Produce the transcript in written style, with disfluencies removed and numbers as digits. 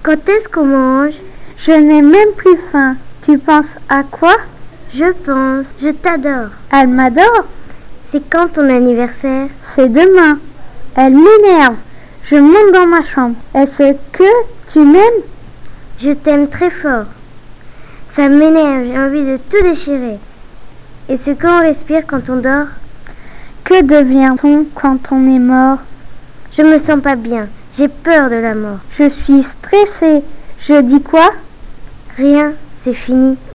Quand est-ce qu'on mange? Je n'ai même plus faim. Tu penses à quoi? Je t'adore. Elle m'adore? C'est quand ton anniversaire? C'est demain. Elle m'énerve. Je monte dans ma chambre. Est-ce que tu m'aimes? Je t'aime très fort. Ça m'énerve, j'ai envie de tout déchirer. Est-ce qu'on respire quand on dort? Que devient-on quand on est mort? Je me sens pas bien. J'ai peur de la mort. Je suis stressée. Je dis quoi? Rien, c'est fini.